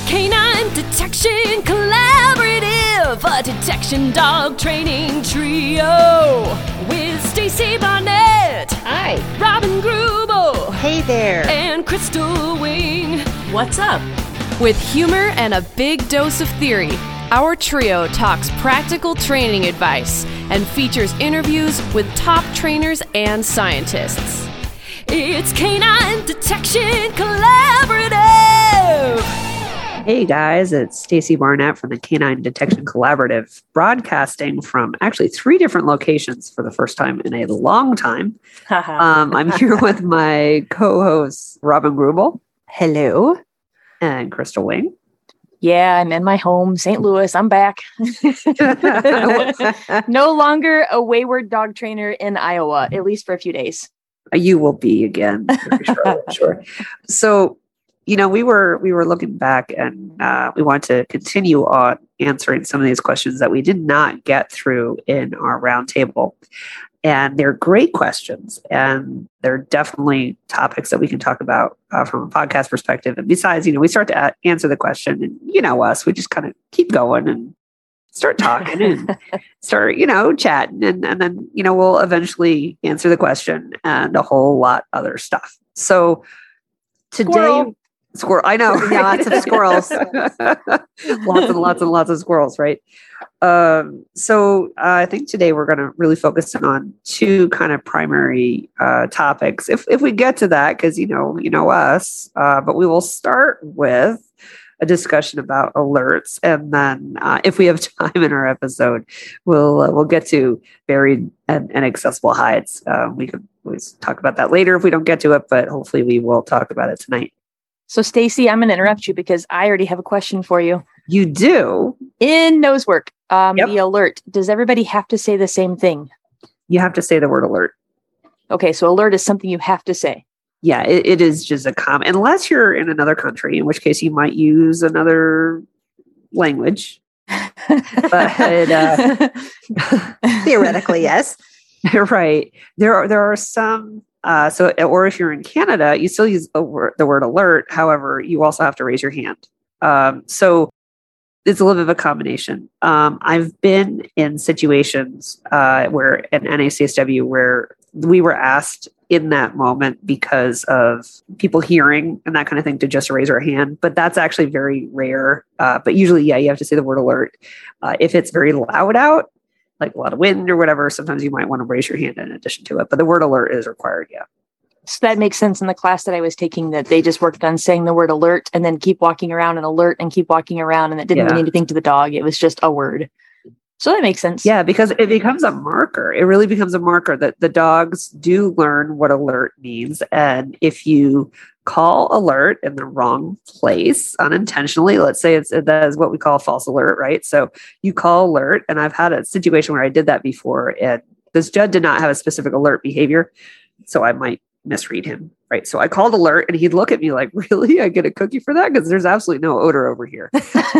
Canine Detection Collaborative, a detection dog training trio with Stacy Barnett. Hi. Robin Grubel. Hey there. And Crystal Wing. What's up? With humor and a big dose of theory, our trio talks practical training advice and features interviews with top trainers and scientists. It's Canine Detection Collaborative. Hey guys, it's Stacy Barnett from the Canine Detection Collaborative, broadcasting from actually 3 different locations for the first time in a long time. I'm here with my co-host, Robin Grubel. Hello. And Crystal Wing. Yeah, I'm in my home, St. Louis. I'm back. No longer a wayward dog trainer in Iowa, at least for a few days. You will be again, for sure. I'm sure. So, we were looking back and we want to continue on answering some of these questions that we did not get through in our roundtable. And they're great questions, and they're definitely topics that we can talk about from a podcast perspective. And besides, we start to answer the question, and us, we just kind of keep going and start talking and start, chatting. And then, we'll eventually answer the question and a whole lot other stuff. So today, Squirrel, I know. Yeah, lots of squirrels. lots and lots of squirrels, right? So I think today we're going to really focus on 2 kind of primary topics. If we get to that, because you know us, but we will start with a discussion about alerts, and then if we have time in our episode, we'll get to buried and accessible hides. We could always talk about that later if we don't get to it, but hopefully we will talk about it tonight. So, Stacy, I'm going to interrupt you because I already have a question for you. You do? In Nosework, Yep. The alert, does everybody have to say the same thing? You have to say the word alert. Okay, so alert is something you have to say. Yeah, it is just a common, unless you're in another country, in which case you might use another language. But Theoretically, yes. Right. There are some. Or if you're in Canada, you still use the word alert. However, you also have to raise your hand. So it's a little bit of a combination. I've been in situations where an NACSW where we were asked in that moment because of people hearing and that kind of thing to just raise our hand. But that's actually very rare. But usually, yeah, you have to say the word alert. If it's very loud out, like a lot of wind or whatever, sometimes you might want to raise your hand in addition to it. But the word alert is required, yeah. So that makes sense in the class that I was taking, that they just worked on saying the word alert and then keep walking around and alert and keep walking around. And it didn't mean anything to the dog. It was just a word. So that makes sense. Yeah, because it becomes a marker. It really becomes a marker that the dogs do learn what alert means. And if you call alert in the wrong place unintentionally, let's say that is what we call false alert, right? So you call alert, and I've had a situation where I did that before, and this judge did not have a specific alert behavior, so I might misread him, right? So I called alert, and he'd look at me like, really? I get a cookie for that? Because there's absolutely no odor over here.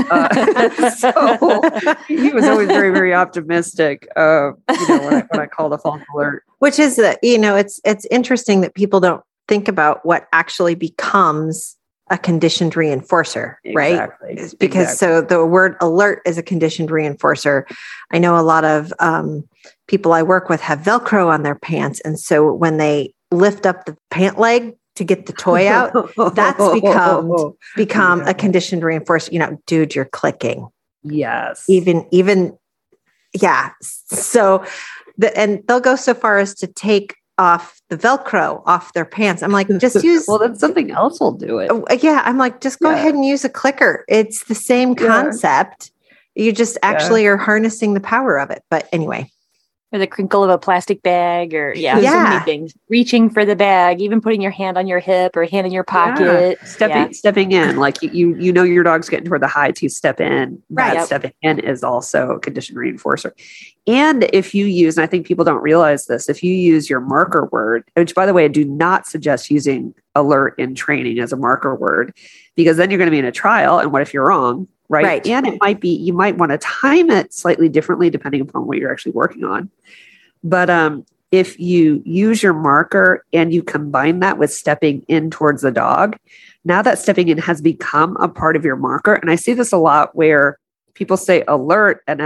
So he was always very, very optimistic, when I called a false alert. Which is, it's interesting that people don't think about what actually becomes a conditioned reinforcer, right? Because so the word alert is a conditioned reinforcer. I know a lot of people I work with have Velcro on their pants. And so when they lift up the pant leg to get the toy out, that's become a conditioned reinforcer. Dude, you're clicking. Yes. Even, yeah. So and they'll go so far as to take off the Velcro off their pants. I'm like, just use. Well, then something else will do it. Yeah. I'm like, just go ahead and use a clicker. It's the same concept. You just actually are harnessing the power of it. But anyway. Or the crinkle of a plastic bag, or so many things. Reaching for the bag, even putting your hand on your hip or hand in your pocket. Stepping in, like you know your dog's getting toward the hides, you step in. Right. Stepping in is also a conditioned reinforcer. And if you use, and I think people don't realize this, if you use your marker word, which by the way, I do not suggest using alert in training as a marker word, because then you're going to be in a trial. And what if you're wrong? Right. And it might be, you might want to time it slightly differently depending upon what you're actually working on. But if you use your marker and you combine that with stepping in towards the dog, now that stepping in has become a part of your marker. And I see this a lot where people say alert and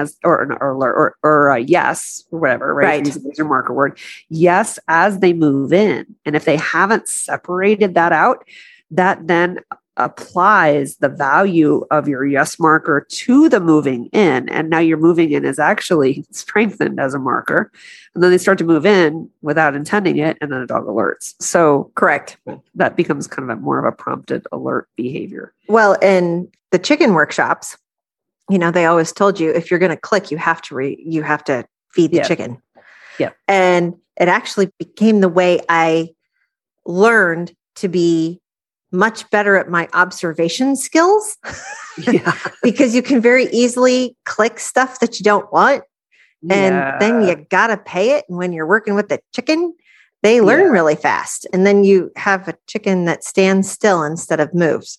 or yes, or whatever, right? Use your marker word. Yes, as they move in. And if they haven't separated that out, that then applies the value of your yes marker to the moving in. And now your moving in is actually strengthened as a marker. And then they start to move in without intending it. And then a dog alerts. So correct. That becomes kind of more of a prompted alert behavior. Well, in the chicken workshops, they always told you, if you're going to click, you have to feed the chicken. Yeah. And it actually became the way I learned to be much better at my observation skills. Yeah. Because you can very easily click stuff that you don't want. And then you got to pay it. And when you're working with the chicken, they learn really fast. And then you have a chicken that stands still instead of moves.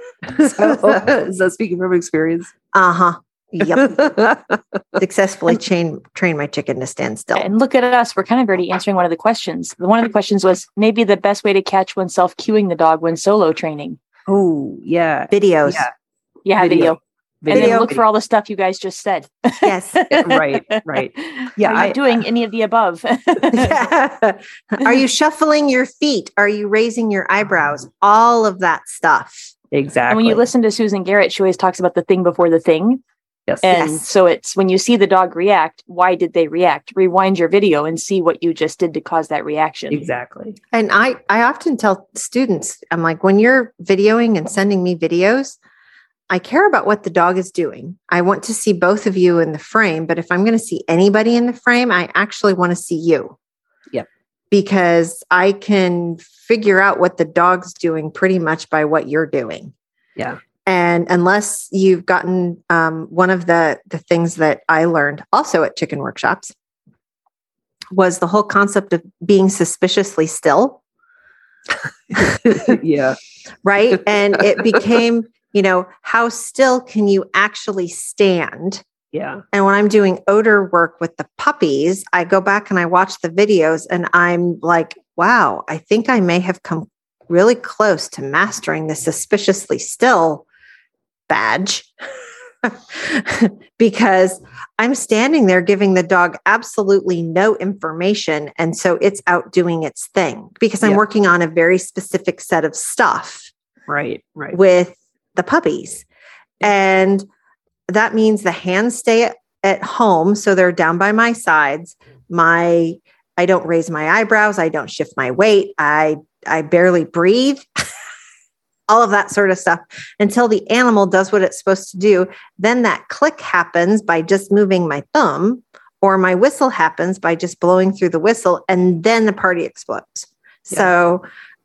So speaking from experience. Uh-huh. Yep. Successfully train my chicken to stand still. And look at us. We're kind of already answering one of the questions. One of the questions was maybe the best way to catch oneself cueing the dog when solo training. Oh, yeah. Videos. Yeah, video. And then look for all the stuff you guys just said. Yes. Right. Yeah. Are you doing any of the above? Are you shuffling your feet? Are you raising your eyebrows? All of that stuff. Exactly. And when you listen to Susan Garrett, she always talks about the thing before the thing. Yes. And so it's when you see the dog react, why did they react? Rewind your video and see what you just did to cause that reaction. Exactly. And I often tell students, I'm like, when you're videoing and sending me videos, I care about what the dog is doing. I want to see both of you in the frame, but if I'm going to see anybody in the frame, I actually want to see you. Yep. Because I can figure out what the dog's doing pretty much by what you're doing. Yeah. And unless you've gotten one of the things that I learned also at chicken workshops was the whole concept of being suspiciously still. Yeah. Right. And it became, how still can you actually stand? Yeah. And when I'm doing odor work with the puppies, I go back and I watch the videos and I'm like, wow, I think I may have come really close to mastering the suspiciously still badge because I'm standing there giving the dog absolutely no information. And so it's out doing its thing because I'm working on a very specific set of stuff. Right. With the puppies. And that means the hands stay at home. So they're down by my sides. I don't raise my eyebrows. I don't shift my weight. I barely breathe. All of that sort of stuff until the animal does what it's supposed to do. Then that click happens by just moving my thumb, or my whistle happens by just blowing through the whistle, and then the party explodes. Yeah. So,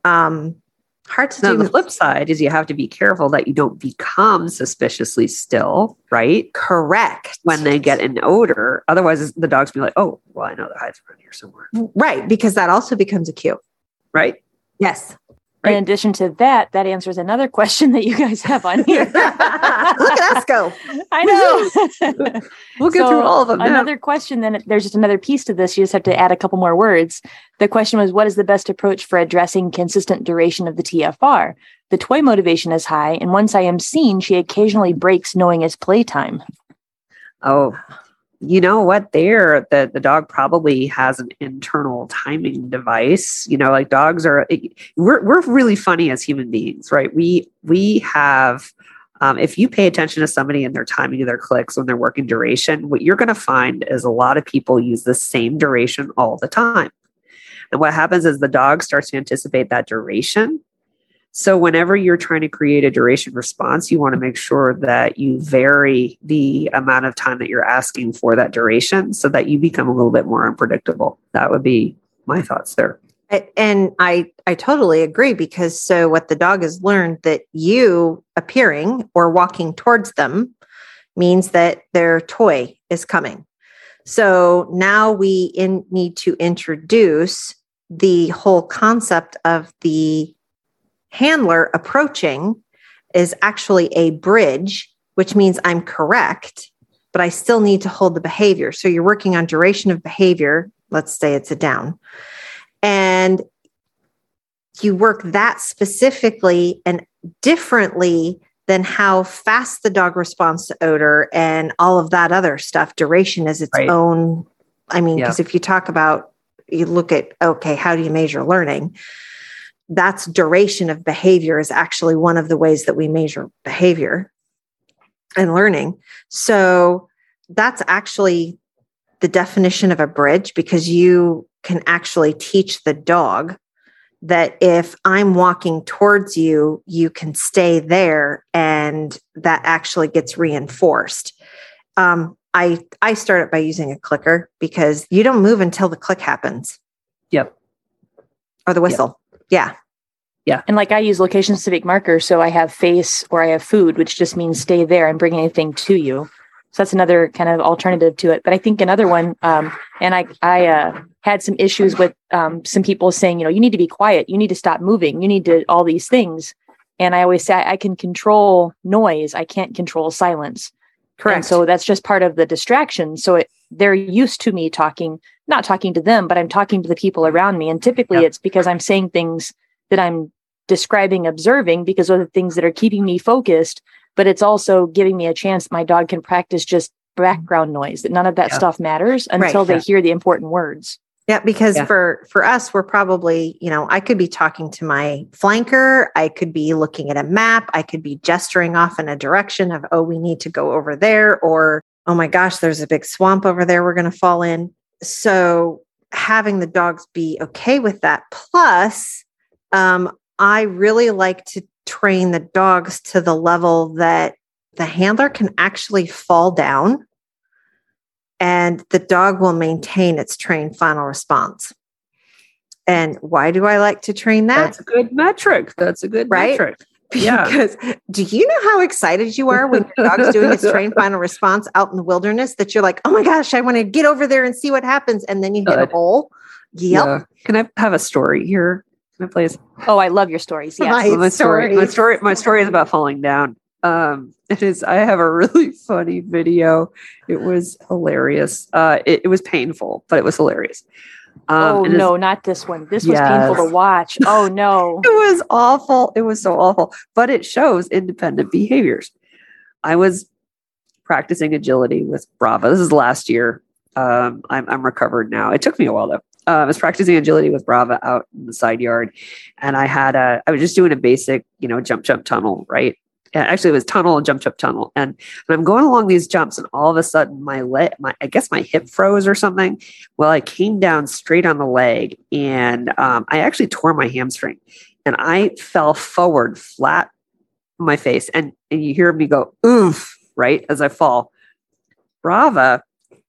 hard to do. On the flip side is you have to be careful that you don't become suspiciously still, right? Correct. When they get an odor. Otherwise, the dog's be like, oh, well, I know the hide's around here somewhere. Right. Because that also becomes a cue. Right? Yes. Right. In addition to that, that answers another question that you guys have on here. Look at us go. I know. We'll get through all of them. Another question, then there's just another piece to this. You just have to add a couple more words. The question was, what is the best approach for addressing consistent duration of the TFR? The toy motivation is high, and once I am seen, she occasionally breaks knowing it's playtime. Oh, you know what? The dog probably has an internal timing device. Like dogs are, we're really funny as human beings, right? We have, if you pay attention to somebody and their timing of their clicks when they're working duration, what you're going to find is a lot of people use the same duration all the time. And what happens is the dog starts to anticipate that duration. So whenever you're trying to create a duration response, you want to make sure that you vary the amount of time that you're asking for that duration so that you become a little bit more unpredictable. That would be my thoughts there. And I totally agree, because so what the dog has learned, that you appearing or walking towards them means that their toy is coming. So now we need to introduce the whole concept of the handler approaching is actually a bridge, which means I'm correct, but I still need to hold the behavior. So you're working on duration of behavior. Let's say it's a down. And you work that specifically. And differently than how fast the dog responds to odor and all of that other stuff. Duration is its own. I mean, because if you talk about, you look at, okay, how do you measure learning? That's duration of behavior is actually one of the ways that we measure behavior and learning. So that's actually the definition of a bridge, because you can actually teach the dog that if I'm walking towards you, you can stay there, and that actually gets reinforced. I start it by using a clicker, because you don't move until the click happens. Yep. Or the whistle. Yep. Yeah. Yeah. And like I use location specific markers. So I have face or I have food, which just means stay there and bring anything to you. So that's another kind of alternative to it. But I think another one, and I had some issues with some people saying, you need to be quiet. You need to stop moving. You need to all these things. And I always say I can control noise. I can't control silence. Correct. And so that's just part of the distraction. So they're used to me not talking to them, but I'm talking to the people around me. And typically it's because I'm saying things that I'm describing, observing, because those are the things that are keeping me focused. But it's also giving me a chance my dog can practice just background noise, that none of that stuff matters until they hear the important words. Yeah, because for us, we're probably, I could be talking to my flanker. I could be looking at a map. I could be gesturing off in a direction of, oh, we need to go over there. Or, oh my gosh, there's a big swamp over there we're going to fall in. So having the dogs be okay with that. Plus, I really like to train the dogs to the level that the handler can actually fall down and the dog will maintain its trained final response. And why do I like to train that? That's a good metric. Metric. Yeah. Because do you know how excited you are when your dog's doing its trained final response out in the wilderness, that you're like, oh my gosh, I want to get over there and see what happens. And then you hit a hole. Yep. Yeah. Can I have a story here? Please. Oh, I love your stories. Yes. My story is about falling down. It is. I have a really funny video. It was hilarious. It was painful, but it was hilarious. No, not this one. This was painful to watch. Oh no, it was awful. It was so awful, but it shows independent behaviors. I was practicing agility with Brava. This is last year. I'm recovered now. It took me a while though. I was practicing agility with Brava out in the side yard, and I was just doing a basic, jump tunnel, right? And actually it was tunnel and jump tunnel. And I'm going along these jumps, and all of a sudden I guess my hip froze or something. Well, I came down straight on the leg, and I actually tore my hamstring, and I fell forward flat on my face. And you hear me go, oof, right? As I fall. Brava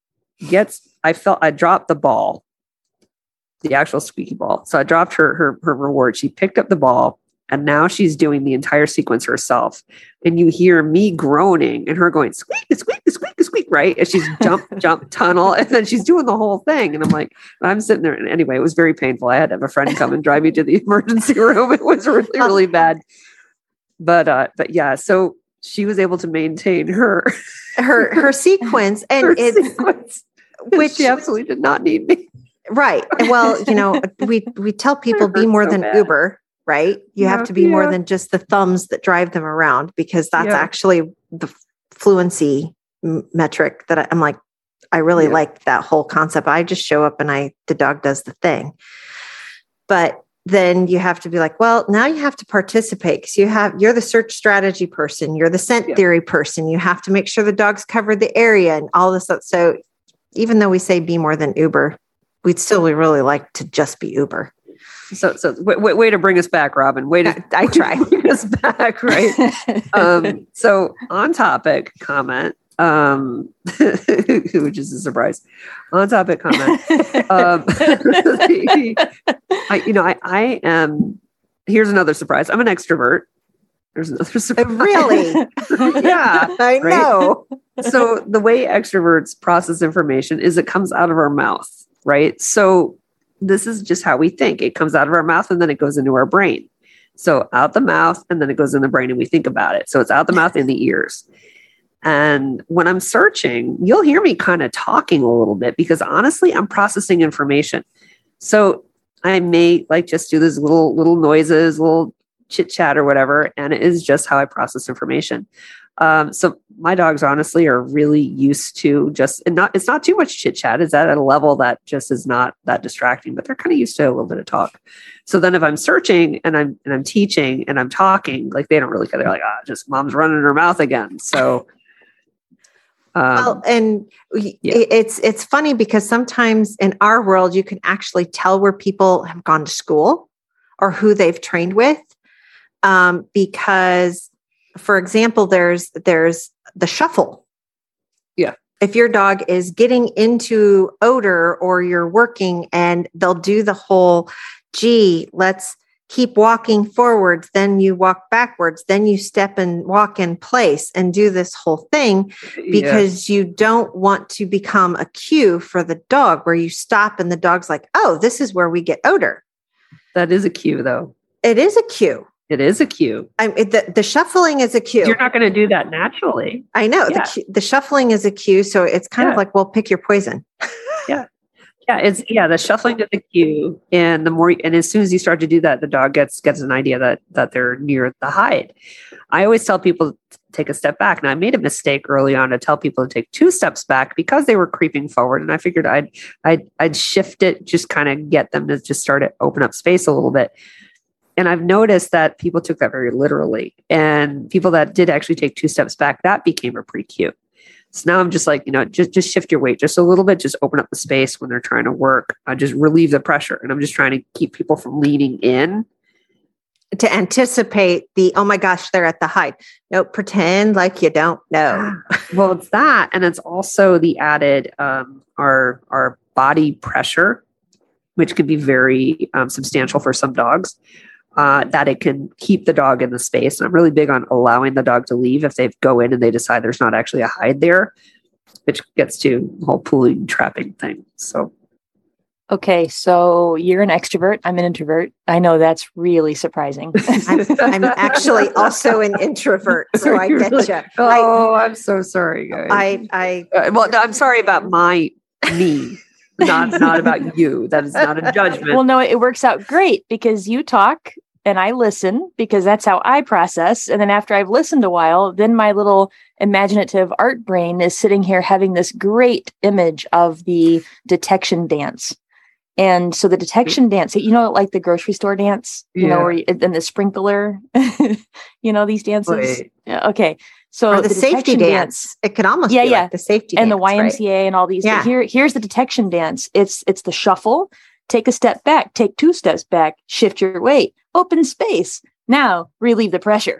I dropped the ball. The actual squeaky ball. So I dropped her reward. She picked up the ball, and now she's doing the entire sequence herself. And you hear me groaning and her going, squeak, squeak, squeak, squeak, right? And she's jump, tunnel. And then she's doing the whole thing. And I'm sitting there. And anyway, it was very painful. I had to have a friend come and drive me to the emergency room. It was really, really bad. But yeah, so she was able to maintain her sequence. And which she absolutely did not need me. Right. Well, we tell people be more than Uber, right? You have to be more than just the thumbs that drive them around, because that's actually the fluency metric that I'm like, I really like that whole concept. I just show up and the dog does the thing. But then you have to be like, well, now you have to participate, because you're the search strategy person. You're the scent theory person. You have to make sure the dog's covered the area and all this stuff. So even though we say be more than Uber, we'd still really like to just be Uber. So way to bring us back, Robin. I try. Bring us back, right? So on topic comment, which is a surprise. On topic comment. I am. Here's another surprise. I'm an extrovert. There's another surprise. Really? Yeah, I know. So the way extroverts process information is it comes out of our mouth. Right. So this is just how we think. It comes out of our mouth and then it goes into our brain. So out the mouth and then it goes in the brain and we think about it. So it's out the mouth in the ears. And when I'm searching, you'll hear me kind of talking a little bit, because honestly, I'm processing information. So I may just do these little noises, little chit chat or whatever. And it is just how I process information. So my dogs honestly are really used to it's not too much chit chat. It's at a level that just is not that distracting, but they're kind of used to a little bit of talk. So then if I'm searching and I'm teaching and I'm talking, like they don't really care. They're like, just mom's running her mouth again. So, it's funny because sometimes in our world, you can actually tell where people have gone to school or who they've trained with. Because for example, there's the shuffle. Yeah. If your dog is getting into odor or you're working and they'll do the whole, gee, let's keep walking forwards. Then you walk backwards. Then you step and walk in place and do this whole thing because you don't want to become a cue for the dog where you stop and the dog's like, oh, this is where we get odor. That is a cue though. It is a cue. It is a cue. The shuffling is a cue. You're not going to do that naturally. I know. Yeah. The shuffling is a cue. So it's kind of like, well, pick your poison. Yeah. Yeah. The shuffling is the cue. And as soon as you start to do that, the dog gets an idea that they're near the hide. I always tell people to take a step back. Now I made a mistake early on to tell people to take 2 steps back because they were creeping forward. And I figured I'd shift it, just kind of get them to just start to open up space a little bit. And I've noticed that people took that very literally, and people that did actually take 2 steps back, that became a pre-cue. So now I'm just like, just shift your weight just a little bit, just open up the space when they're trying to work, just relieve the pressure. And I'm just trying to keep people from leaning in. To anticipate oh my gosh, they're at the hide. No, pretend like you don't know. Well, it's that. And it's also the added, our body pressure, which can be very substantial for some dogs. That it can keep the dog in the space. And I'm really big on allowing the dog to leave if they go in and they decide there's not actually a hide there, which gets to the whole pulling, trapping thing. So. Okay, so you're an extrovert. I'm an introvert. I know that's really surprising. I'm actually also an introvert, so I get you. I'm so sorry, guys. I'm sorry about me. Not about you. That is not a judgment. Well, no, it works out great because you talk and I listen because that's how I process. And then after I've listened a while, then my little imaginative art brain is sitting here having this great image of the detection dance. And so the detection dance, like the grocery store dance, and the sprinkler, these dances. Wait. Okay. So or the safety dance. It could almost be like the safety and dance. And the YMCA and all these. Yeah. Here's the detection dance. It's the shuffle. Take a step back, take 2 steps back, shift your weight, open space. Now relieve the pressure.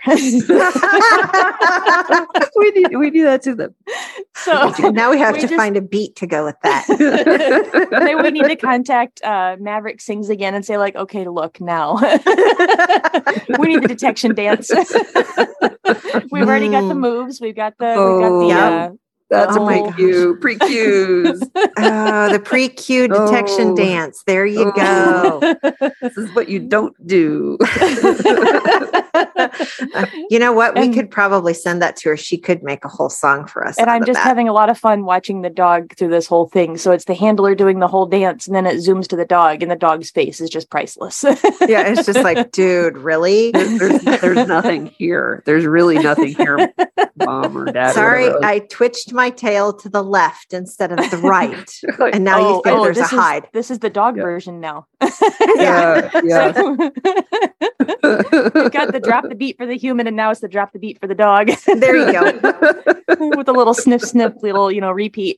we do that to them. So now we have to find a beat to go with that. Then we need to contact Maverick Sings again and say like, okay, look now. We need the detection dance. We've already got the moves. We've got the that's a pre-cues. The pre-cue detection dance. There you go. This is what you don't do. You know what? We could probably send that to her. She could make a whole song for us. And I'm just having a lot of fun watching the dog through this whole thing. So it's the handler doing the whole dance, and then it zooms to the dog, and the dog's face is just priceless. Yeah, it's just like, dude, really? There's nothing here. There's really nothing here, Mom or Dad. Sorry, I twitched my tail to the left instead of the right. And now you think there's a hide. This is the dog version now. Yeah. We've got the drop the beat for the human, and now it's the drop the beat for the dog. There you go. With a little sniff, little, repeat.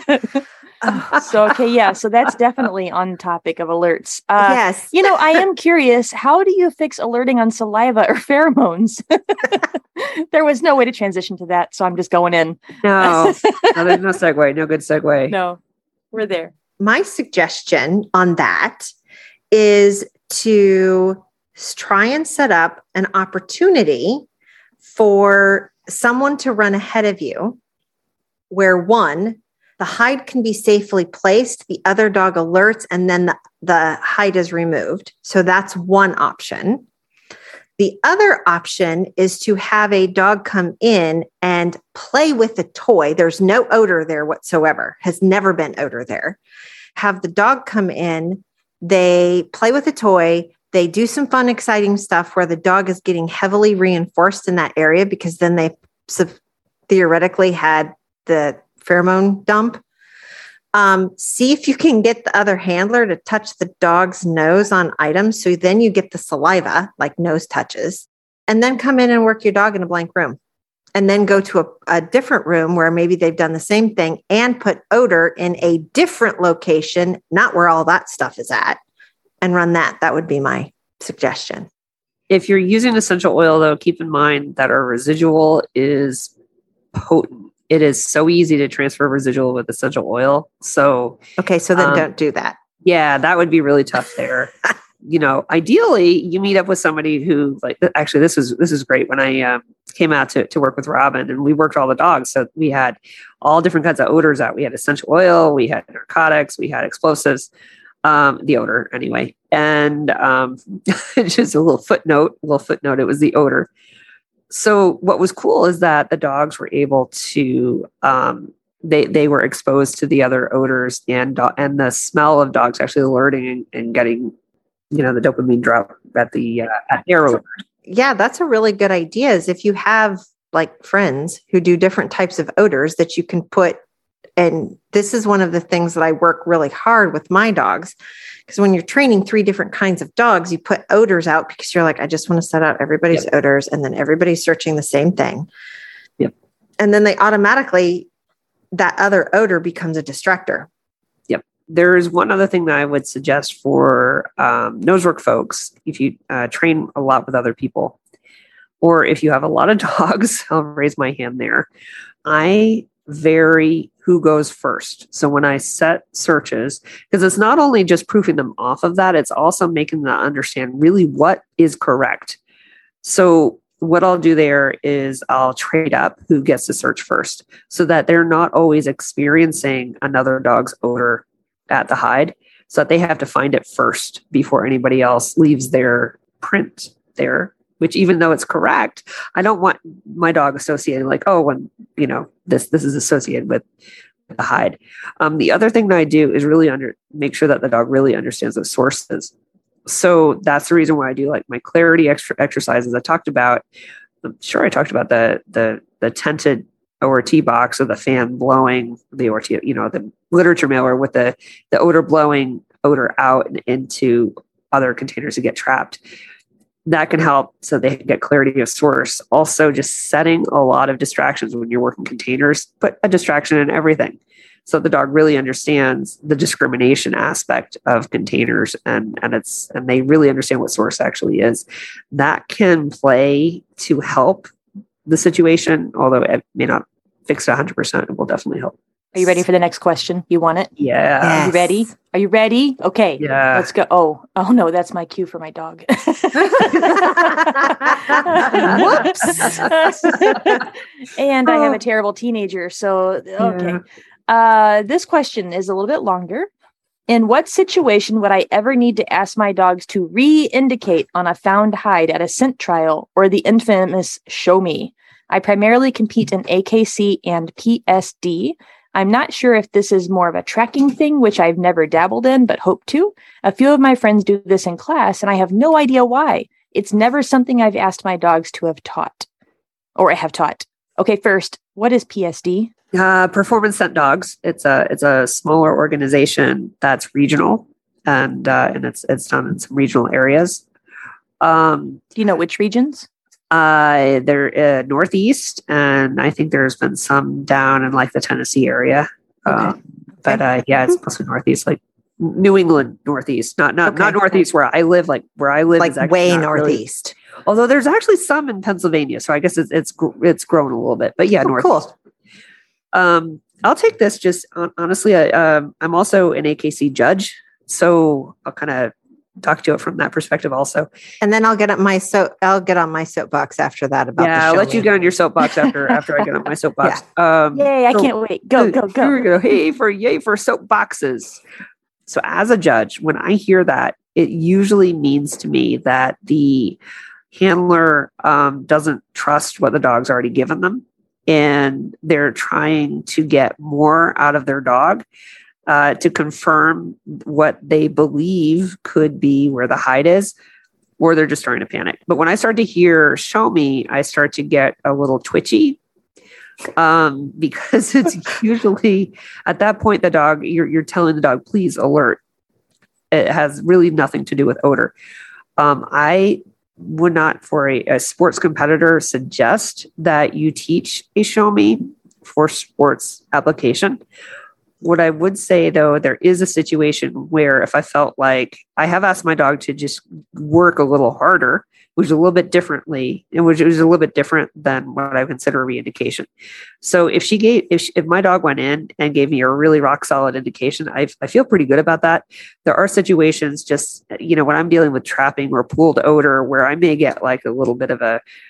So that's definitely on topic of alerts. Yes. I am curious, how do you fix alerting on saliva or pheromones? There was no way to transition to that, so I'm just going in. No, there's no segue. No good segue. No, we're there. My suggestion on that is to try and set up an opportunity for someone to run ahead of you where one, the hide can be safely placed, the other dog alerts, and then the hide is removed. So that's one option. The other option is to have a dog come in and play with the toy. There's no odor there whatsoever, has never been odor there. Have the dog come in, they play with the toy, they do some fun, exciting stuff where the dog is getting heavily reinforced in that area, because then they theoretically had the pheromone dump. See if you can get the other handler to touch the dog's nose on items. So then you get the saliva, like nose touches, and then come in and work your dog in a blank room. And then go to a different room where maybe they've done the same thing and put odor in a different location, not where all that stuff is at, and run that. That would be my suggestion. If you're using essential oil, though, keep in mind that our residual is potent. It is so easy to transfer residual with essential oil. So, okay, so then don't do that. Yeah, that would be really tough there. Ideally, you meet up with somebody who, like, actually, this is great. When I came out to work with Robin, and we worked all the dogs, so we had all different kinds of odors out. We had essential oil, we had narcotics, we had explosives. The odor, anyway, and just a little footnote. It was the odor. So what was cool is that the dogs were able to. They were exposed to the other odors, and the smell of dogs actually alerting and getting, the dopamine drop at their odor. Yeah, that's a really good idea. Is if you have like friends who do different types of odors that you can put, and this is one of the things that I work really hard with my dogs, because when you're training 3 different kinds of dogs, you put odors out because you're like, I just want to set out everybody's odors, and then everybody's searching the same thing. Yep. And then they automatically, that other odor becomes a distractor. Yep. There's one other thing that I would suggest for nosework folks. If you train a lot with other people, or if you have a lot of dogs, I'll raise my hand there. I vary who goes first. So when I set searches, because it's not only just proofing them off of that, it's also making them understand really what is correct. So what I'll do there is I'll trade up who gets to search first, so that they're not always experiencing another dog's odor at the hide, so that they have to find it first before anybody else leaves their print there, which, even though it's correct, I don't want my dog associated like, oh, when, this is associated with the hide. The other thing that I do is really make sure that the dog really understands the sources. So that's the reason why I do like my clarity exercises I talked about. I'm sure I talked about the tented ORT box, or the fan blowing the ORT, the literature mailer with the odor blowing odor out and into other containers to get trapped. That can help so they can get clarity of source. Also, just setting a lot of distractions when you're working containers, put a distraction in everything, so the dog really understands the discrimination aspect of containers, and they really understand what source actually is. That can play to help the situation, although it may not fix it 100%. It will definitely help. Are you ready for the next question? You want it? Yeah. Yes. Are you ready? Are you ready? Okay. Yeah. Let's go. Oh no, that's my cue for my dog. Whoops. And I have a terrible teenager. So, okay. Yeah. This question is a little bit longer. In what situation would I ever need to ask my dogs to re-indicate on a found hide at a scent trial, or the infamous show me? I primarily compete in AKC and PSD. I'm not sure if this is more of a tracking thing, which I've never dabbled in, but hope to. A few of my friends do this in class, and I have no idea why. It's never something I've asked my dogs to have taught, or I have taught. Okay, first, what is PSD? Performance Scent Dogs. It's a smaller organization that's regional, and it's done in some regional areas. Do you know which regions? They're Northeast, and I think there's been some down in like the Tennessee area. Okay. But it's mostly Northeast, like New England Northeast, not Northeast where I live. Like where I live, like is way Northeast. Really, although there's actually some in Pennsylvania, so I guess it's grown a little bit. But yeah, Northeast. Cool. I'll take this. Just honestly, I'm also an AKC judge, so I'll kind of talk to it from that perspective also. And then I'll get on my soapbox after that about I'll let you get on your soapbox after I get on my soapbox. Yay, I can't wait. Go. Here we go. Yay for soapboxes. So as a judge, when I hear that, it usually means to me that the handler doesn't trust what the dog's already given them, and they're trying to get more out of their dog to confirm what they believe could be where the hide is. or they're just starting to panic. But when I start to hear show me, I start to get a little twitchy, because it's usually at that point, the dog, you're telling the dog, please alert. It has really nothing to do with odor. I would not, for a sports competitor, suggest that you teach a show me for sports application. What I would say, though, there is a situation where if I felt like I have asked my dog to just work a little harder, which is a little bit differently, and which was a little bit different than what I consider a re-indication. So if my dog went in and gave me a really rock solid indication, I feel pretty good about that. There are situations just, when I'm dealing with trapping or pooled odor, where I may get like a little bit of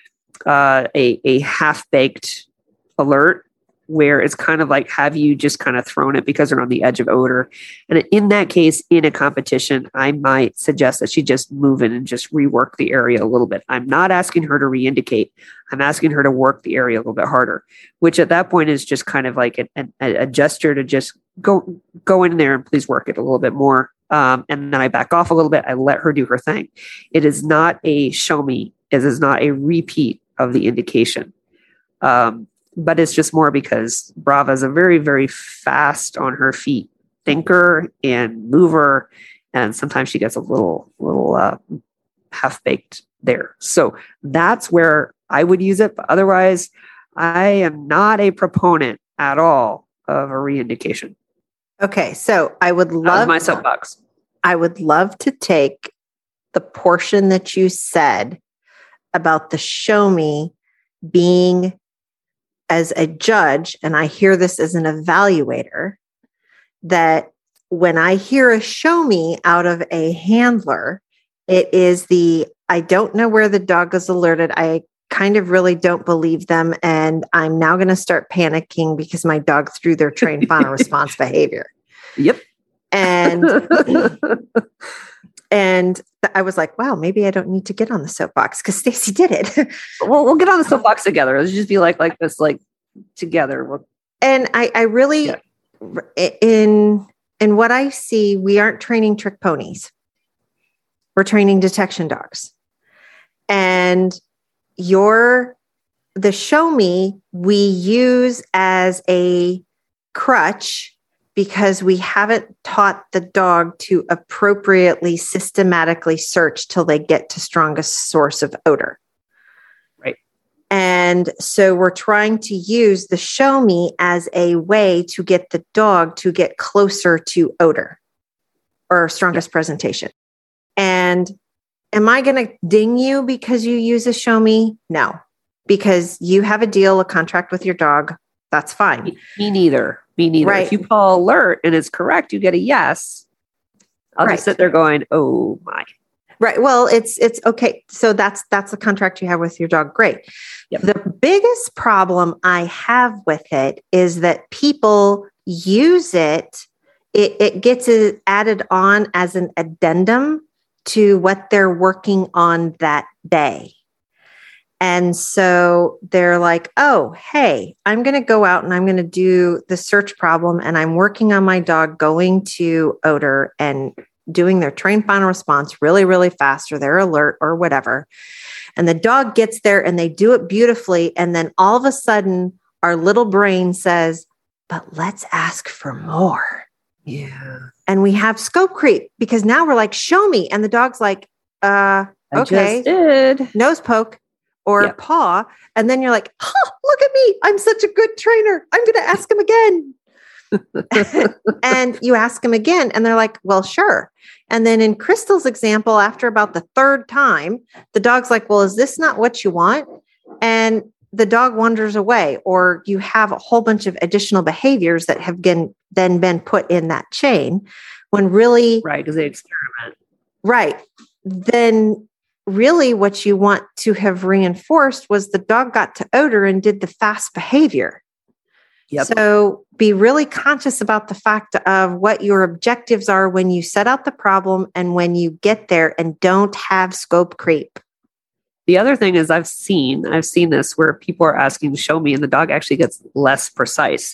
a half-baked alert, where it's kind of like, have you just kind of thrown it because they're on the edge of odor? And in that case, in a competition, I might suggest that she just move in and just rework the area a little bit. I'm not asking her to re-indicate. I'm asking her to work the area a little bit harder, which at that point is just kind of like a gesture to just go in there and please work it a little bit more. And then I back off a little bit. I let her do her thing. It is not a show me. It is not a repeat of the indication. But it's just more because Brava is a very, very fast on her feet thinker and mover. And sometimes she gets a little half-baked there. So that's where I would use it. But otherwise, I am not a proponent at all of a re-indication. Okay. So I would love my soapbox. I would love to take the portion that you said about the show me being as a judge, and I hear this as an evaluator, that when I hear a show me out of a handler, it is I don't know where the dog is alerted. I kind of really don't believe them. And I'm now going to start panicking because my dog threw their trained final response behavior. Yep. And I was like, wow, maybe I don't need to get on the soapbox because Stacy did it. We'll get on the soapbox together. Let's just be like this, like together. And I really, in what I see, we aren't training trick ponies. We're training detection dogs. And the show me, we use as a crutch because we haven't taught the dog to appropriately, systematically search till they get to strongest source of odor. Right. And so we're trying to use the show me as a way to get the dog to get closer to odor or strongest presentation. And am I going to ding you because you use a show me? No, because you have a deal, a contract with your dog. That's fine. Me neither. Right. If you call alert and it's correct, you get a yes. I'll just sit there going, oh my. Right. Well, it's okay. So that's the contract you have with your dog. Great. Yep. The biggest problem I have with it is that people use it. It gets added on as an addendum to what they're working on that day. And so they're like, oh, hey, I'm going to go out and I'm going to do the search problem. And I'm working on my dog going to odor and doing their trained final response really, really fast, or their alert or whatever. And the dog gets there and they do it beautifully. And then all of a sudden, our little brain says, but let's ask for more. Yeah. And we have scope creep because now we're like, show me. And the dog's like, okay. I just did. Nose poke. Or paw. And then you're like, look at me. I'm such a good trainer. I'm going to ask him again. And you ask him again. And they're like, well, sure. And then in Crystal's example, after about the third time, the dog's like, well, is this not what you want? And the dog wanders away. Or you have a whole bunch of additional behaviors that have then been put in that chain when really... Right, because they experiment. Right. Then... really what you want to have reinforced was the dog got to odor and did the fast behavior. Yep. So be really conscious about the fact of what your objectives are when you set out the problem and when you get there, and don't have scope creep. The other thing is I've seen this where people are asking to show me and the dog actually gets less precise.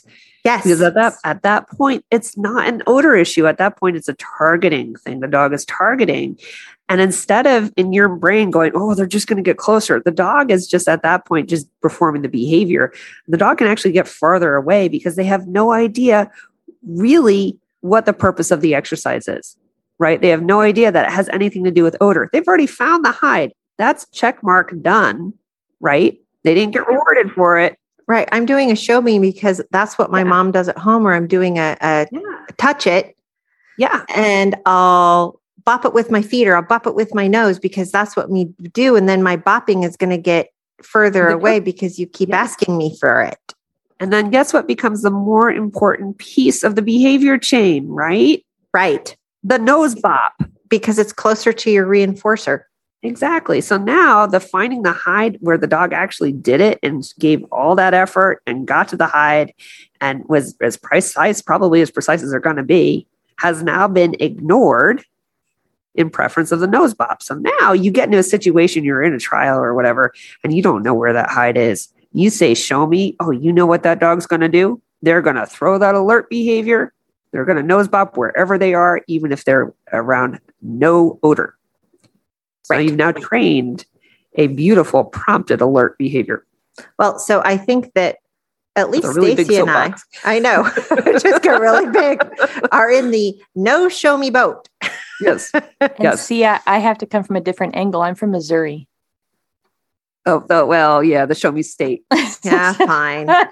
Yes. Because at that point, it's not an odor issue. At that point, it's a targeting thing. The dog is targeting. And instead of in your brain going, oh, they're just going to get closer, the dog is just at that point just performing the behavior. The dog can actually get farther away because they have no idea really what the purpose of the exercise is, right? They have no idea that it has anything to do with odor. They've already found the hide. That's check mark done, right? They didn't get rewarded for it. Right. I'm doing a show me because that's what my mom does at home, or I'm doing a touch it. Yeah. And I'll bop it with my feet or I'll bop it with my nose because that's what we do. And then my bopping is going to get further away because you keep asking me for it. And then guess what becomes the more important piece of the behavior chain, right? Right. The nose bop. Because it's closer to your reinforcer. Exactly. So now the finding the hide where the dog actually did it and gave all that effort and got to the hide and was as precise, probably as precise as they're going to be, has now been ignored in preference of the nose bop. So now you get into a situation, you're in a trial or whatever, and you don't know where that hide is. You say, show me. Oh, you know what that dog's going to do? They're going to throw that alert behavior. They're going to nose bop wherever they are, even if they're around no odor. So you've now trained a beautiful prompted alert behavior. Well, so I think that at least really Stacy and I know, just got really big, are in the no show me boat. Yes. And see, I have to come from a different angle. I'm from Missouri. Oh, well, yeah, the show me state. Yeah, fine. Yeah,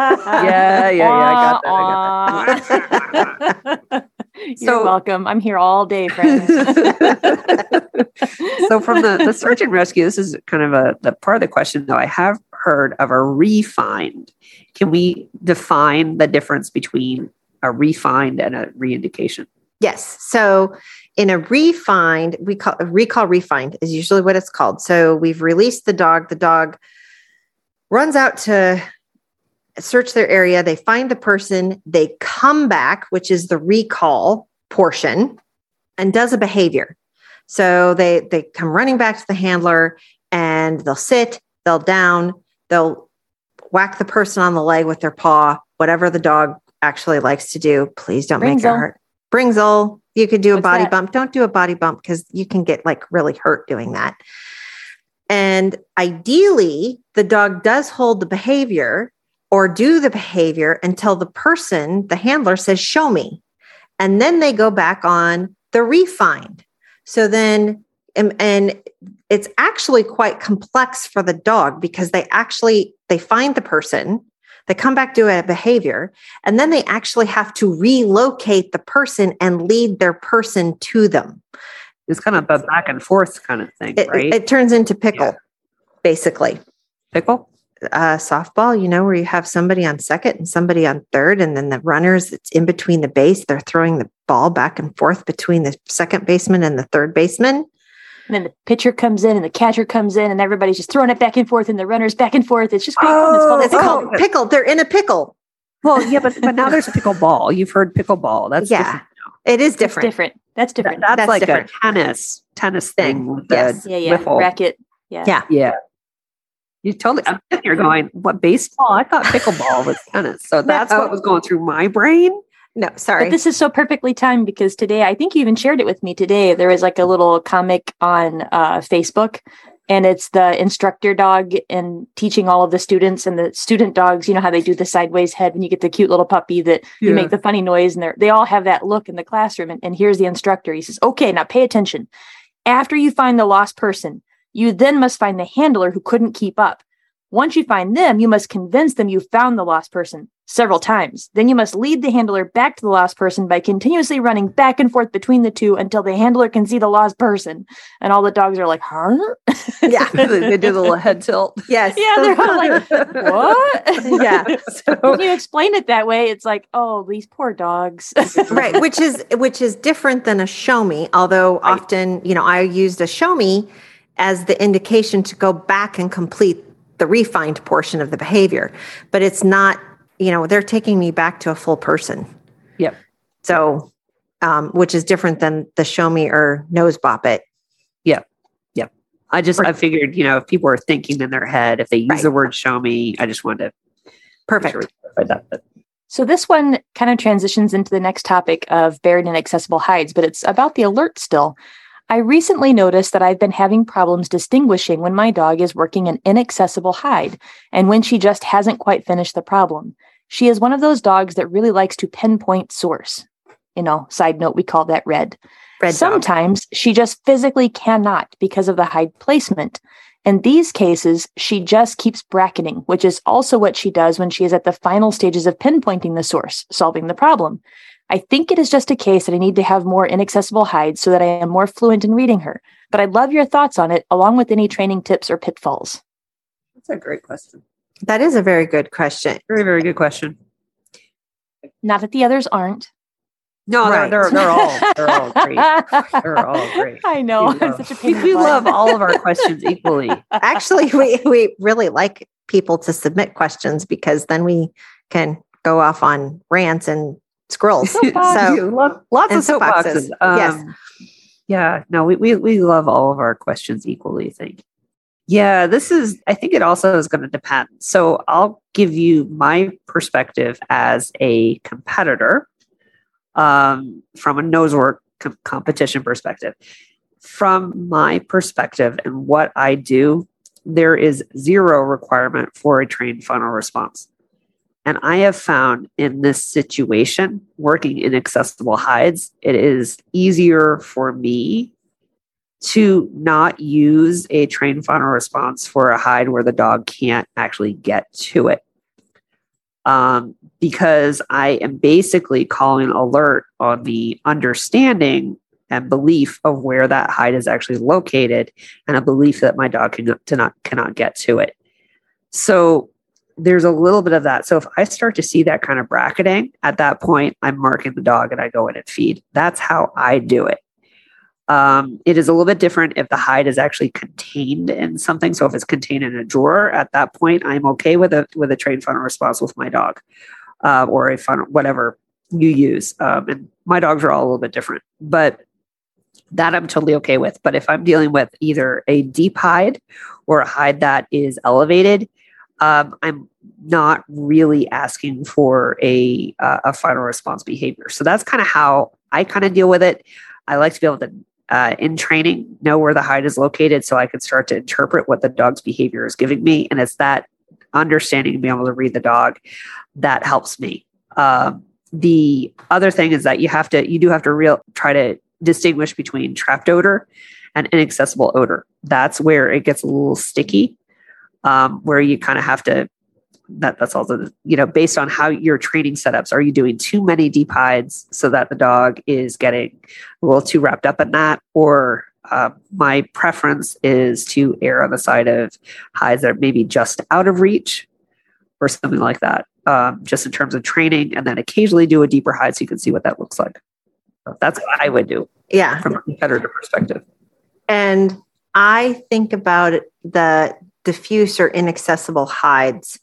I got that. You're welcome. I'm here all day, friends. So from the search and rescue, this is kind of the part of the question, though. I have heard of a refind. Can we define the difference between a refind and a reindication? Yes. So in a refind, we call a recall refind is usually what it's called. So we've released the dog runs out to search their area. They find the person, they come back, which is the recall portion, and does a behavior. So they come running back to the handler and they'll sit, they'll down, they'll whack the person on the leg with their paw, whatever the dog actually likes to do. Please don't make it hurt. Bringzel. You could do a body bump. Don't do a body bump because you can get like really hurt doing that. And ideally, the dog does hold the behavior or do the behavior until the person, the handler, says, show me. And then they go back on the refind. So then, and it's actually quite complex for the dog because they find the person, they come back to a behavior, and then they actually have to relocate the person and lead their person to them. It's kind of a back and forth kind of thing, right? It turns into pickle, basically. Pickle? Softball, where you have somebody on second and somebody on third, and then the runners, it's in between the base. They're throwing the ball back and forth between the second baseman and the third baseman. And then the pitcher comes in and the catcher comes in and everybody's just throwing it back and forth and the runners back and forth. It's just great fun. It's called pickle. They're in a pickle. Well, yeah, but now there's pickleball. You've heard pickleball. That's different. It is different. That's different. That's like different. A tennis thing with the wiffle. Racket. Yeah. You totally. I'm sitting here going, "What, baseball? I thought pickleball was tennis." So that's what was going through my brain. No, sorry. But this is so perfectly timed because today, I think you even shared it with me today. There was like a little comic on Facebook, and it's the instructor dog and teaching all of the students, and the student dogs, you know how they do the sideways head when you get the cute little puppy that you make the funny noise, and they all have that look in the classroom. And here's the instructor. He says, okay, now pay attention. After you find the lost person, you then must find the handler who couldn't keep up. Once you find them, you must convince them you found the lost person several times. Then you must lead the handler back to the lost person by continuously running back and forth between the two until the handler can see the lost person. And all the dogs are like, huh? Yeah. They do the little head tilt. Yes. Yeah, they're all like, what? Yeah. So when you explain it that way, it's like, oh, these poor dogs. Right. Which is different than a show me. Although often, I used a show me as the indication to go back and complete the refined portion of the behavior, but it's not, they're taking me back to a full person. Yep. So, which is different than the show me or nose bop it. Yep. Yep. I figured, if people are thinking in their head, if they use the word show me, I just wanted to perfect. clarify that. But So this one kind of transitions into the next topic of buried inaccessible hides, but it's about the alert still. I recently noticed that I've been having problems distinguishing when my dog is working an inaccessible hide and when she just hasn't quite finished the problem. She is one of those dogs that really likes to pinpoint source. Side note, we call that red. Sometimes she just physically cannot because of the hide placement. In these cases, she just keeps bracketing, which is also what she does when she is at the final stages of pinpointing the source, solving the problem. I think it is just a case that I need to have more inaccessible hides so that I am more fluent in reading her. But I'd love your thoughts on it, along with any training tips or pitfalls. That's a great question. That is a very good question. Very, very good question. Not that the others aren't. No, right. they're all great. They're all great. I know. Such a pain we love all of our questions equally. Actually, we really like people to submit questions because then we can go off on rants and scrolls. Lots of soapboxes. Yes. Yeah. No, we love all of our questions equally, I think. Yeah, I think it also is going to depend. So I'll give you my perspective as a competitor. From a nosework competition perspective. From my perspective and what I do, there is zero requirement for a trained final response. And I have found in this situation, working in accessible hides, it is easier for me to not use a trained final response for a hide where the dog can't actually get to it. Because I am basically calling alert on the understanding and belief of where that hide is actually located and a belief that my dog cannot get to it. So there's a little bit of that. So if I start to see that kind of bracketing, at that point, I'm marking the dog and I go in and feed. That's how I do it. It is a little bit different if the hide is actually contained in something. So if it's contained in a drawer, at that point, I'm okay with a trained final response with my dog, or a final, whatever you use. And my dogs are all a little bit different, but that I'm totally okay with. But if I'm dealing with either a deep hide or a hide that is elevated, I'm not really asking for a final response behavior. So that's kind of how I kind of deal with it. I like to be able to, in training, know where the hide is located so I can start to interpret what the dog's behavior is giving me. And it's that understanding and being able to read the dog that helps me. The other thing is that you do have to try to distinguish between trapped odor and inaccessible odor. That's where it gets a little sticky, where you kind of have to, that's also, based on how your training setups, are you doing too many deep hides so that the dog is getting a little too wrapped up in that? Or my preference is to err on the side of hides that are maybe just out of reach or something like that, just in terms of training, and then occasionally do a deeper hide so you can see what that looks like. So that's what I would do. Yeah. From a competitor perspective. And I think about the diffuse or inaccessible hides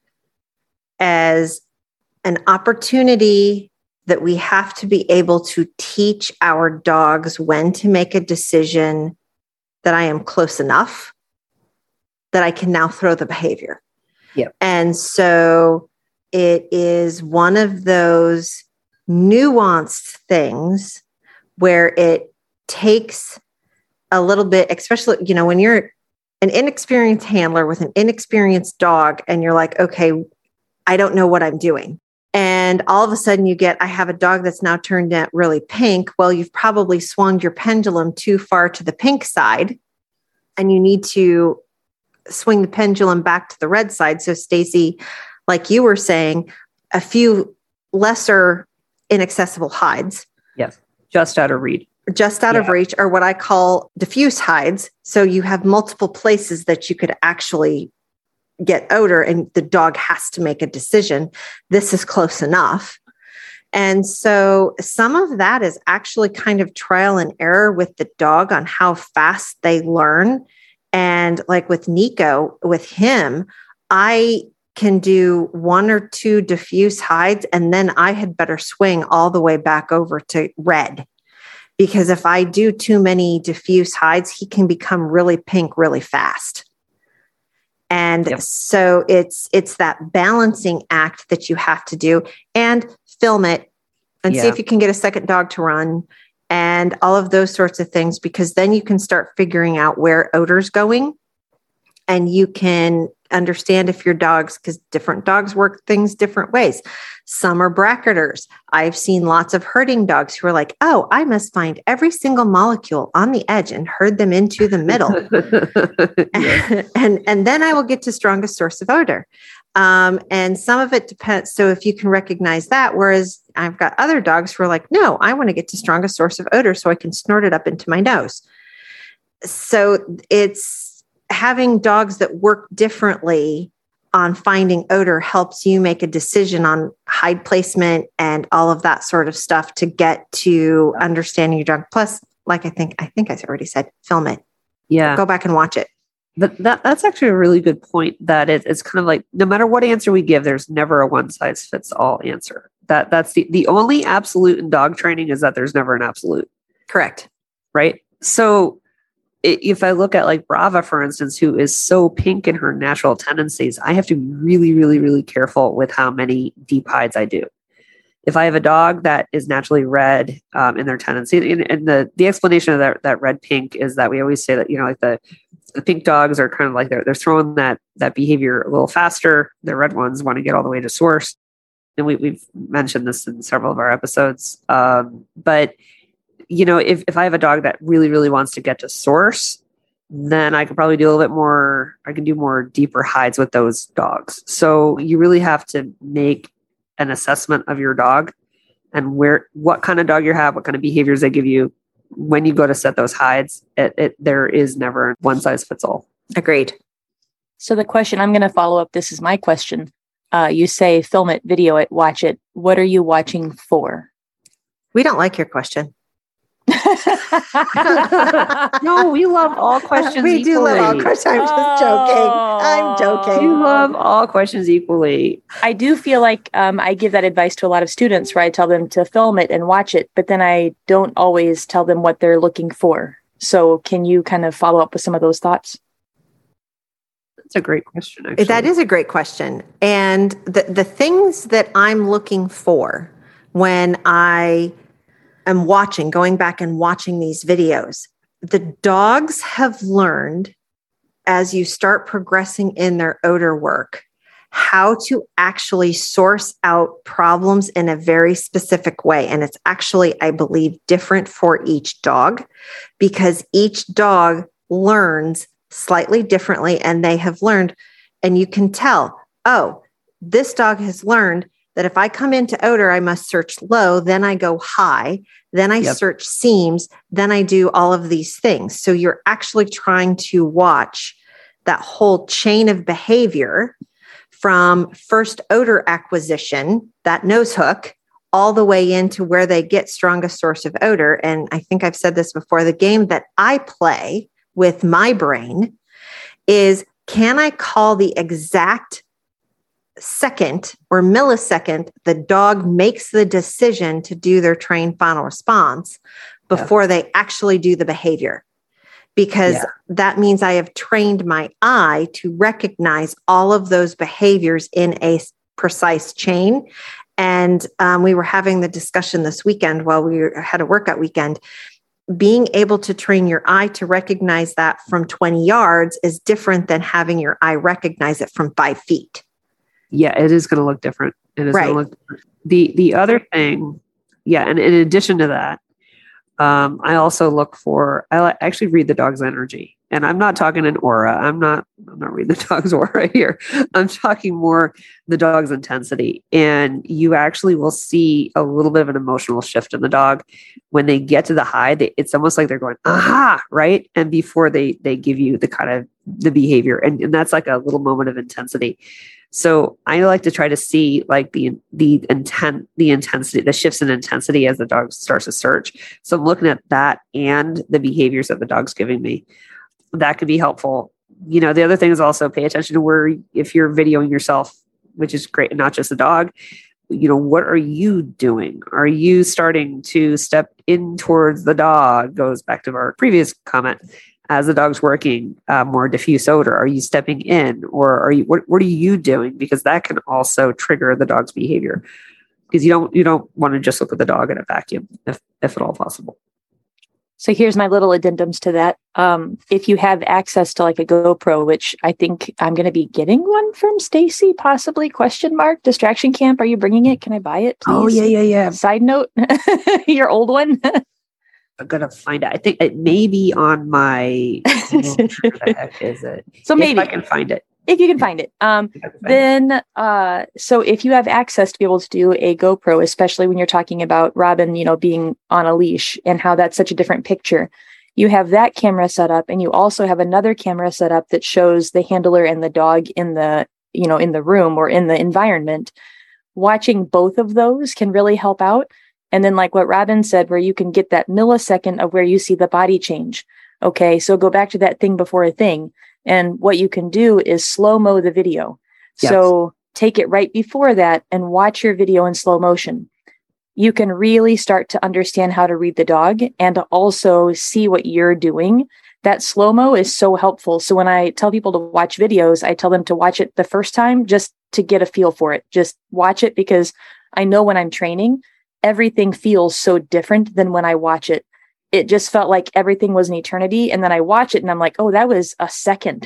as an opportunity that we have to be able to teach our dogs when to make a decision that I am close enough that I can now throw the behavior. Yep. And so it is one of those nuanced things where it takes a little bit, especially, when you're an inexperienced handler with an inexperienced dog and you're like, okay, I don't know what I'm doing. And all of a sudden I have a dog that's now turned out really pink. Well, you've probably swung your pendulum too far to the pink side and you need to swing the pendulum back to the red side. So Stacy, like you were saying, a few lesser inaccessible hides. Yes. Just out of reach. Just out of reach are what I call diffuse hides. So you have multiple places that you could actually get odor and the dog has to make a decision. This is close enough. And so some of that is actually kind of trial and error with the dog on how fast they learn. And like with Nico, with him, I can do one or two diffuse hides and then I had better swing all the way back over to red. Because if I do too many diffuse hides, he can become really pink really fast. And so it's that balancing act that you have to do, and film it and see if you can get a second dog to run and all of those sorts of things, because then you can start figuring out where odor's going, and you can understand if your dogs, because different dogs work things different ways. Some are bracketers. I've seen lots of herding dogs who are like, oh, I must find every single molecule on the edge and herd them into the middle. and then I will get to strongest source of odor. And some of it depends. So if you can recognize that, whereas I've got other dogs who are like, no, I want to get to strongest source of odor so I can snort it up into my nose. So it's having dogs that work differently on finding odor helps you make a decision on hide placement and all of that sort of stuff to get to understanding your dog. Plus, like I think I already said, film it. Yeah. Go back and watch it. That's actually a really good point, that it's kind of like, no matter what answer we give, there's never a one size fits all answer. That's the only absolute in dog training is that there's never an absolute. Correct. Right. So if I look at like Brava, for instance, who is so pink in her natural tendencies, I have to be really, really, really careful with how many deep hides I do. If I have a dog that is naturally red in their tendency, and the explanation of that red pink is that we always say that, like the pink dogs are kind of like they're throwing that behavior a little faster. The red ones want to get all the way to source. And we've mentioned this in several of our episodes. But if I have a dog that really, really wants to get to source, then I could probably do a little bit more. I can do more deeper hides with those dogs. So you really have to make an assessment of your dog and what kind of dog you have, what kind of behaviors they give you. When you go to set those hides, there is never one size fits all. Agreed. So the question, I'm going to follow up. This is my question. You say film it, video it, watch it. What are you watching for? We don't like your question. No, we love all questions we equally. do love all questions. I'm just joking. I'm joking. We love all questions equally. I do feel like I give that advice to a lot of students where I tell them to film it and watch it, but then I don't always tell them what they're looking for. So can you kind of follow up with some of those thoughts? That's a great question, actually. That is a great question. And the things that I'm looking for when I am going back and watching these videos, the dogs have learned, as you start progressing in their odor work, how to actually source out problems in a very specific way. And it's actually, I believe, different for each dog, because each dog learns slightly differently, and they have learned, and you can tell, oh, this dog has learned that if I come into odor, I must search low, then I go high, then I search seams, then I do all of these things. So you're actually trying to watch that whole chain of behavior from first odor acquisition, that nose hook, all the way into where they get strongest source of odor. And I think I've said this before, the game that I play with my brain is, can I call the exact second or millisecond the dog makes the decision to do their trained final response before they actually do the behavior? Because that means I have trained my eye to recognize all of those behaviors in a precise chain. And we were having the discussion this weekend while we had a workout weekend. Being able to train your eye to recognize that from 20 yards is different than having your eye recognize it from 5 feet. Yeah, it is going to look different. It is going to look different. The other thing, and in addition to that, I also look for, actually read the dog's energy. And I'm not talking an aura. I'm not reading the dog's aura here. I'm talking more the dog's intensity. And you actually will see a little bit of an emotional shift in the dog when they get to the hide. It's almost like they're going, aha, right? And before they give you the kind of the behavior. And that's like a little moment of intensity. So I like to try to see like the intensity, the shifts in intensity as the dog starts to search. So I'm looking at that and the behaviors that the dog's giving me. That could be helpful. The other thing is also pay attention to where, if you're videoing yourself, which is great, and not just the dog, what are you doing? Are you starting to step in towards the dog? Goes back to our previous comment. as the dog's working, more diffuse odor? Are you stepping in, or are you, what are you doing? Because that can also trigger the dog's behavior, because you don't want to just look at the dog in a vacuum, if at all possible. So here's my little addendums to that. If you have access to like a GoPro, which I think I'm going to be getting one from Stacy, possibly, ? Distraction Camp. Are you bringing it? Can I buy it, please? Oh, yeah. Side note, your old one. I'm going to find it. I think it may be on my, where the heck is it? So maybe if I can find it. If you can find it. So if you have access to be able to do a GoPro, especially when you're talking about Robin, being on a leash and how that's such a different picture, you have that camera set up, and you also have another camera set up that shows the handler and the dog in the, in the room or in the environment. Watching both of those can really help out. And then like what Robin said, where you can get that millisecond of where you see the body change. Okay. So go back to that thing before a thing. And what you can do is slow-mo the video. Yes. So take it right before that and watch your video in slow motion. You can really start to understand how to read the dog and to also see what you're doing. That slow-mo is so helpful. So when I tell people to watch videos, I tell them to watch it the first time just to get a feel for it. Just watch it, because I know when I'm training, everything feels so different than when I watch it. It just felt like everything was an eternity. And then I watch it and I'm like, oh, that was a second.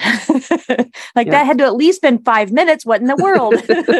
That had to at least been 5 minutes. What in the world?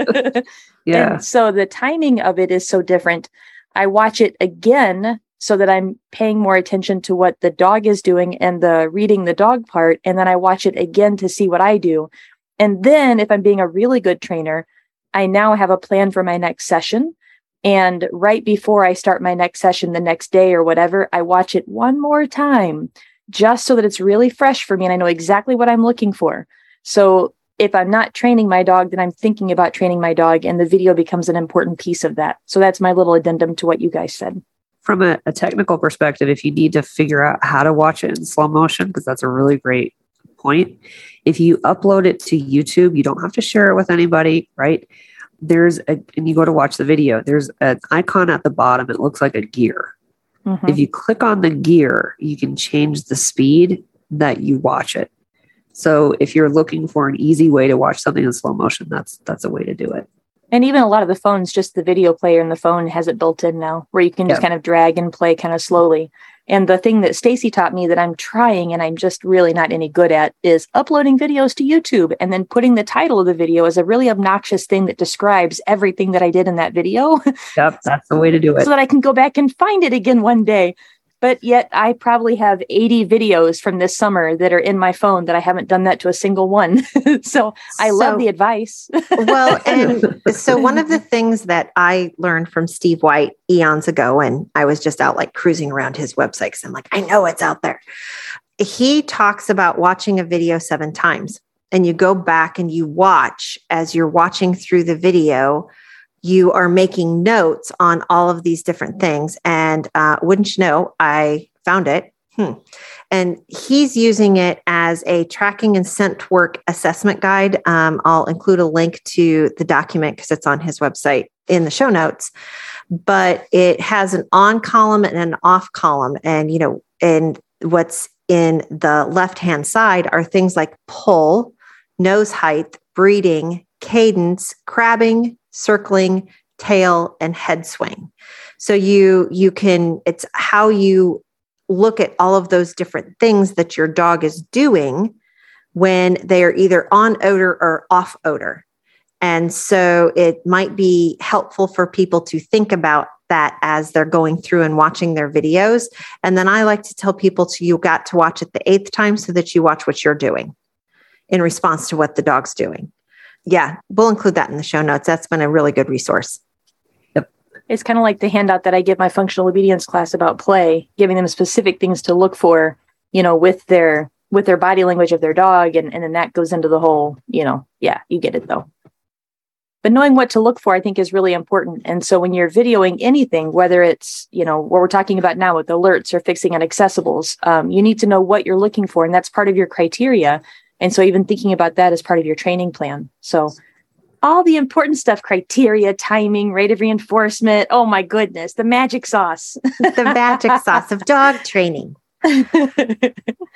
Yeah. And so the timing of it is so different. I watch it again so that I'm paying more attention to what the dog is doing and the reading the dog part. And then I watch it again to see what I do. And then if I'm being a really good trainer, I now have a plan for my next session. And right before I start my next session the next day or whatever, I watch it one more time just so that it's really fresh for me and I know exactly what I'm looking for. So if I'm not training my dog, then I'm thinking about training my dog, and the video becomes an important piece of that. So that's my little addendum to what you guys said. From a technical perspective, if you need to figure out how to watch it in slow motion, because that's a really great point, if you upload it to YouTube, you don't have to share it with anybody, right? And you go to watch the video, there's an icon at the bottom. It looks like a gear. Mm-hmm. If you click on the gear, you can change the speed that you watch it. So if you're looking for an easy way to watch something in slow motion, that's a way to do it. And even a lot of the phones, just the video player in the phone has it built in now, where you can just kind of drag and play kind of slowly. And the thing that Stacy taught me that I'm trying and I'm just really not any good at is uploading videos to YouTube and then putting the title of the video as a really obnoxious thing that describes everything that I did in that video. Yep, that's the way to do it. So that I can go back and find it again one day. But yet I probably have 80 videos from this summer that are in my phone that I haven't done that to a single one. So I love the advice. Well, and so one of the things that I learned from Steve White eons ago, and I was just out like cruising around his website because I'm like, I know it's out there. He talks about watching a video 7 times, and you go back and you watch as you're watching through the video. You are making notes on all of these different things. And wouldn't you know, I found it. And he's using it as a tracking and scent work assessment guide. I'll include a link to the document because it's on his website in the show notes. But it has an on column and an off column. And, and what's in the left-hand side are things like pull, nose height, breeding, cadence, crabbing, circling, tail, and head swing. So you can, it's how you look at all of those different things that your dog is doing when they are either on odor or off odor. And so it might be helpful for people to think about that as they're going through and watching their videos. And then I like to tell people you got to watch it the 8th time so that you watch what you're doing in response to what the dog's doing. Yeah, we'll include that in the show notes. That's been a really good resource. Yep. It's kind of like the handout that I give my functional obedience class about play, giving them specific things to look for, with their body language of their dog. And then that goes into the whole, you get it though. But knowing what to look for, I think, is really important. And so when you're videoing anything, whether it's, what we're talking about now with alerts or fixing unaccessibles, you need to know what you're looking for. And that's part of your criteria. And so even thinking about that as part of your training plan. So all the important stuff, criteria, timing, rate of reinforcement. Oh my goodness, the magic sauce. The magic sauce of dog training.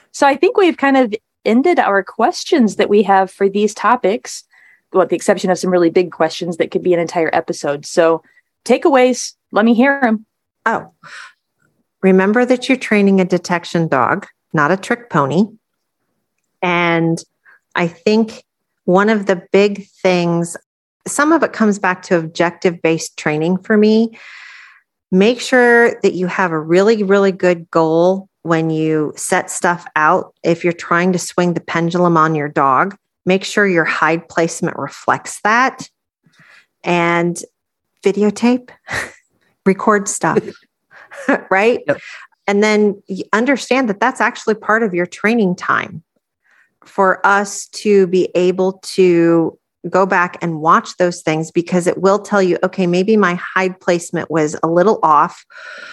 So I think we've kind of ended our questions that we have for these topics, with the exception of some really big questions that could be an entire episode. So takeaways, let me hear them. Oh, remember that you're training a detection dog, not a trick pony. And I think one of the big things, some of it comes back to objective-based training for me. Make sure that you have a really, really good goal when you set stuff out. If you're trying to swing the pendulum on your dog, make sure your hide placement reflects that. And videotape, record stuff, right? Yep. And then you understand that that's actually part of your training time for us to be able to go back and watch those things, because it will tell you, okay, maybe my hide placement was a little off.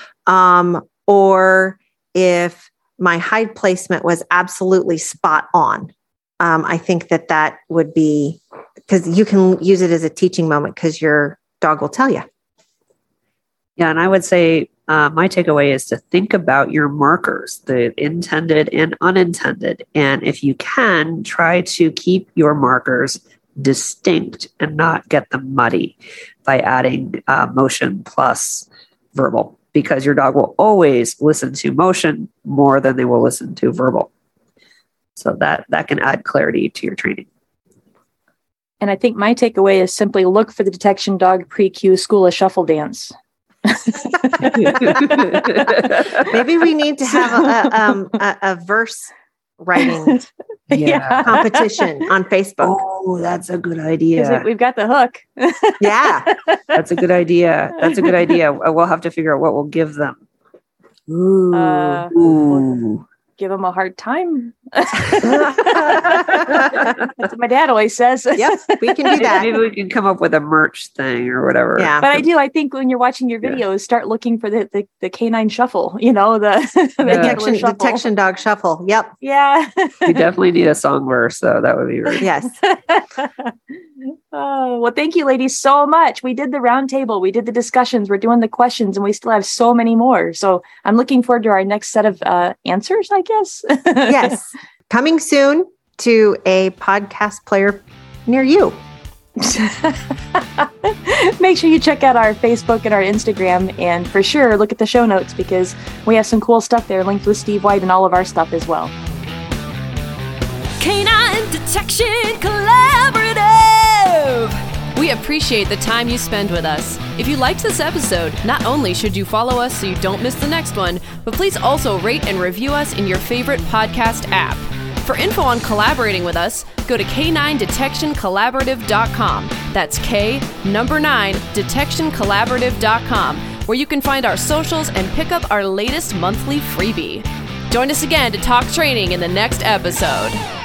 Or if my hide placement was absolutely spot on. I think that would be, because you can use it as a teaching moment because your dog will tell you. Yeah. And I would say my takeaway is to think about your markers, the intended and unintended. And if you can, try to keep your markers distinct and not get them muddy by adding motion plus verbal, because your dog will always listen to motion more than they will listen to verbal. So that can add clarity to your training. And I think my takeaway is simply look for the detection dog pre-cue school of shuffle dance. Maybe we need to have a verse writing competition on Facebook. Oh, that's a good idea. We've got the hook. Yeah. That's a good idea. We'll have to figure out what we'll give them. We'll give them a hard time. That's what my dad always says. Yep, we can do that. Maybe we can come up with a merch thing or whatever. Yeah. But I think when you're watching your videos, start looking for the canine shuffle, the detection dog shuffle. Yep. Yeah. We definitely need a song verse, so that would be great. Yes. Well, thank you, ladies, so much. We did the roundtable, we did the discussions, we're doing the questions, and we still have so many more. So I'm looking forward to our next set of answers, I guess. Yes. Coming soon to a podcast player near you. Make sure you check out our Facebook and our Instagram, and for sure, look at the show notes because we have some cool stuff there linked with Steve White and all of our stuff as well. Canine Detection Collaborative. We appreciate the time you spend with us. If you liked this episode, not only should you follow us so you don't miss the next one, but please also rate and review us in your favorite podcast app. For info on collaborating with us, go to K9DetectionCollaborative.com. That's K9Detectioncollaborative.com, where you can find our socials and pick up our latest monthly freebie. Join us again to talk training in the next episode.